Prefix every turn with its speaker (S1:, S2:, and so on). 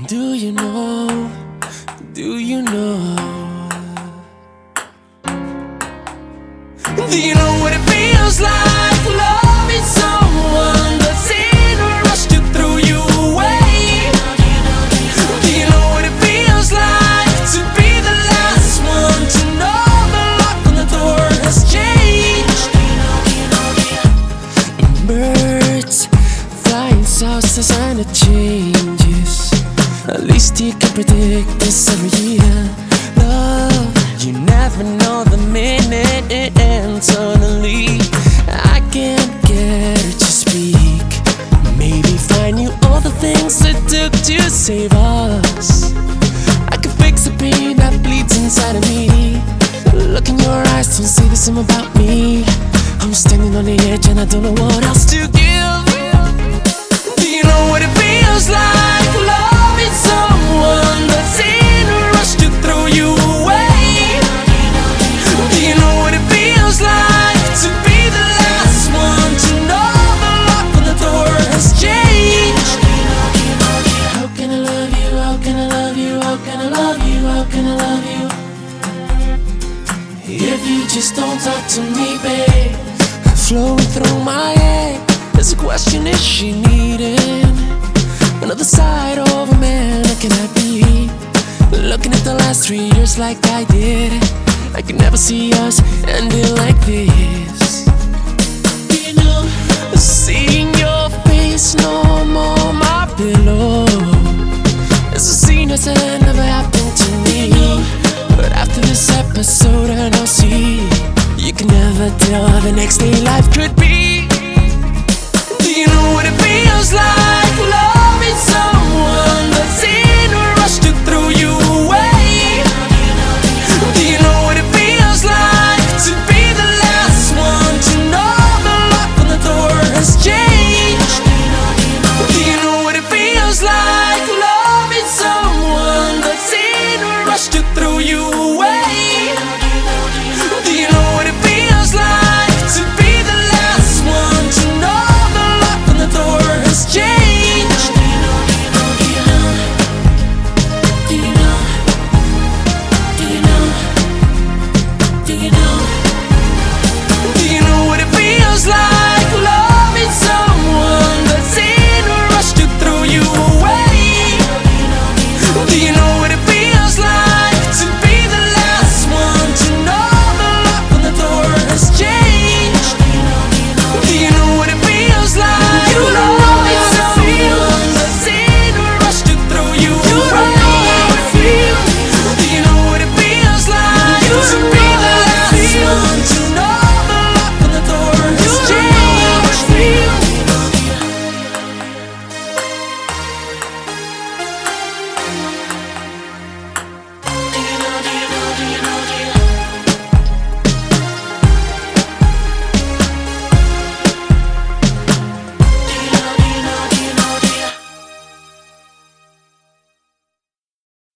S1: Do you know? Do you know? Do you know what it feels like loving someone that's in a rush to throw you away? Do you know what it feels like to be the last one to know the lock on the door has changed? Birds flying south, the sign of changes. At least you can predict this every year. Love, you never know the minute it ends. Suddenly I can't get her to speak. Maybe find you all the things it took to save us. I can fix the pain that bleeds inside of me. Look in your eyes, don't say the same about me. I'm standing on the edge and I don't know what else to give. Do you know what it feels like loving someone that's in a rush to throw you away? Do you know what it feels like to be the last one to know the lock on the door has changed? How can I love you? How can I love you? How can I love you? How can I love you? If you just don't talk to me, babe. Flowing through my head, there's a question: is she needing another side of a man? Can I be looking at the last 3 years like I did? I could never see us ending like this. You know, seeing your face no more my pillow. It's a scene that never happened to me. But after this episode and I'll see, you can never tell how the next day life could be. Do you know what it feels like loving someone that's in a rush to throw you away?